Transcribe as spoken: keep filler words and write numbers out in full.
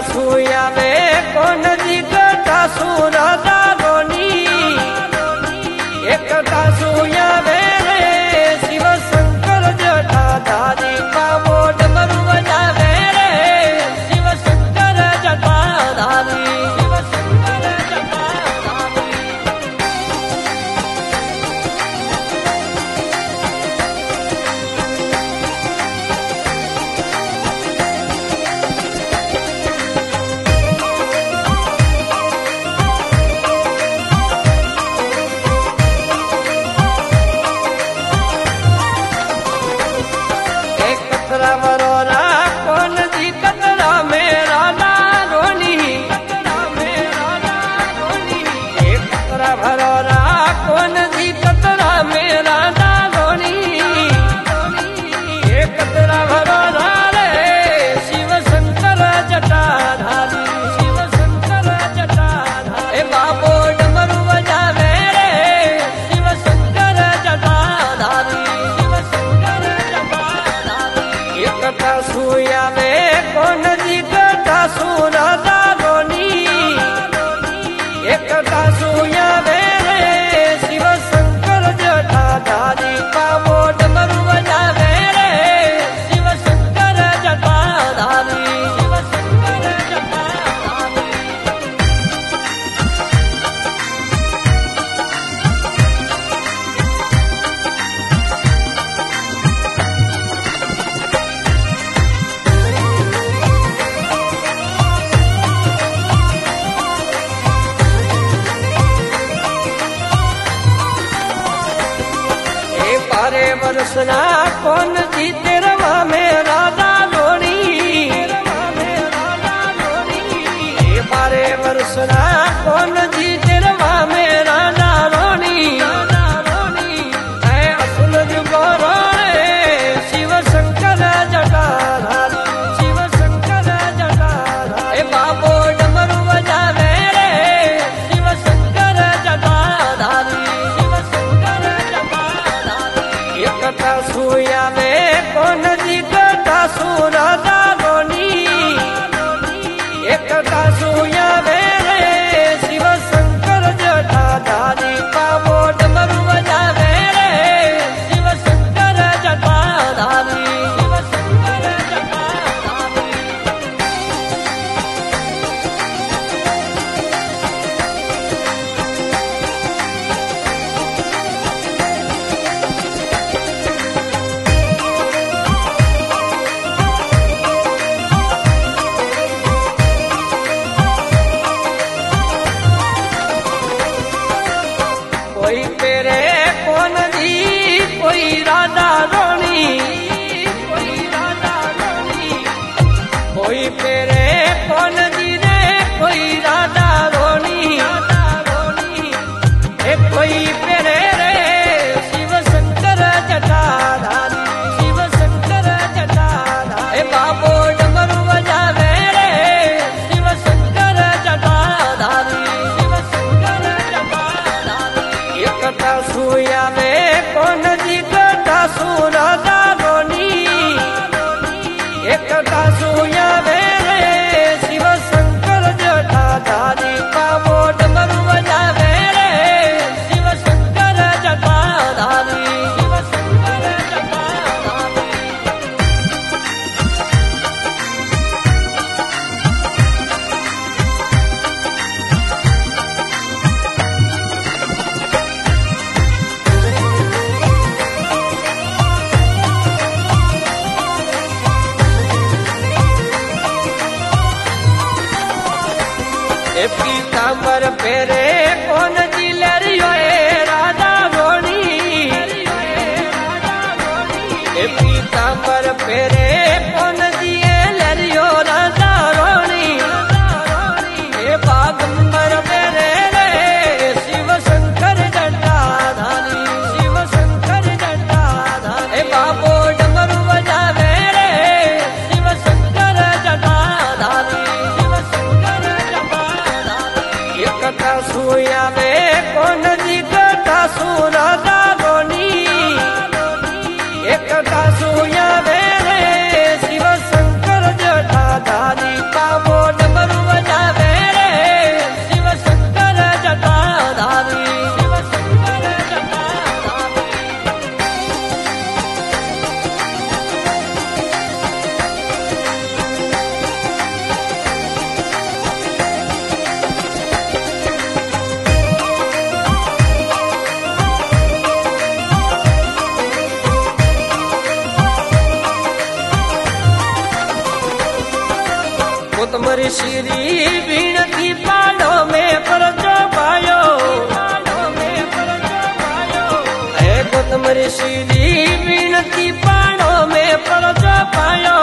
सुया में कौन जी कटा सुरदा रोनी एक कटा सुया में रे शिव शंकर जटाधारी बाबो डमरू बजावे रे शिव शंकर जटाधारी शिव शंकर जटाधारी। वरोरा कौन जी कतरा मेरा नारोनी कतरा मेरा नारोनी एक कतरा भरोरा कौन जी कतरा मेरा नारोनी एक कतरा भरोरा रे शिव शंकर जटाधारी शिव शंकर जटाधारी ए बाबो डमरू बजावे रे शिव शंकर जटाधारी शिव शंकर जटाधारी। कटा सुया में कौन जी कटा सुरदा रोनी एक कटा सुया में रे शिव शंकर जटाधारी बाबो डमरू बजावे रे शिव शंकर जटाधारी शिव शंकर जटाधारी। पारे बरसना कौन जी तेरवा में राधा लोनी पारे बरसना कौन जी तेरवा में राधा लोनी असुल जुगोरो शिव शंकर जटाधारी शिव शंकर जटाधारी बाबो डमरू बजावे रे शिव शंकर जटाधारी शिव शंकर जटाधारी। कटा सुया में कौन जी कटा सुरदा रोनी एक कटा सुया में रे शिव शंकर जटाधारी बाबो डमरू बजावे रे शिव शंकर जटाधारी शिव शंकर जटाधारी। कोई तेरे कौन जी कोई राधा रोनी कोई राधा रोनी कोई तेरे कौन जी रे कोई राधा रोनी राधा रोनी ए कोई तेरे रे शिव शंकर जटाधारी शिव शंकर जटाधारी ए बाबो डमरू बजावे रे शिव शंकर जटाधारी। कटा सुया में कौन जी कटा सुरदा रोनी एक कटा सुया में रे शिव शंकर जटाधारी बाबो डमरू बजावे रे शिव शंकर जटाधारी शिव शंकर जटाधारी। पीताम्बर पेरे कौन जी लरियो राधा रोनी पीताम्बर पेरे कौन जी लरियो राधा रोनी बागंबर पेरे रे शिव शंकर जटाधारी शिव शंकर जटाधारी बाबो डमरू बजावे रे शिव शंकर जटाधारी शिव शंकर जटाधारी। कटा सुया में तुम्हारी श्री विनती पालो में परजो पायो है को तुम्हारी श्री विनती पालो में परजो पायो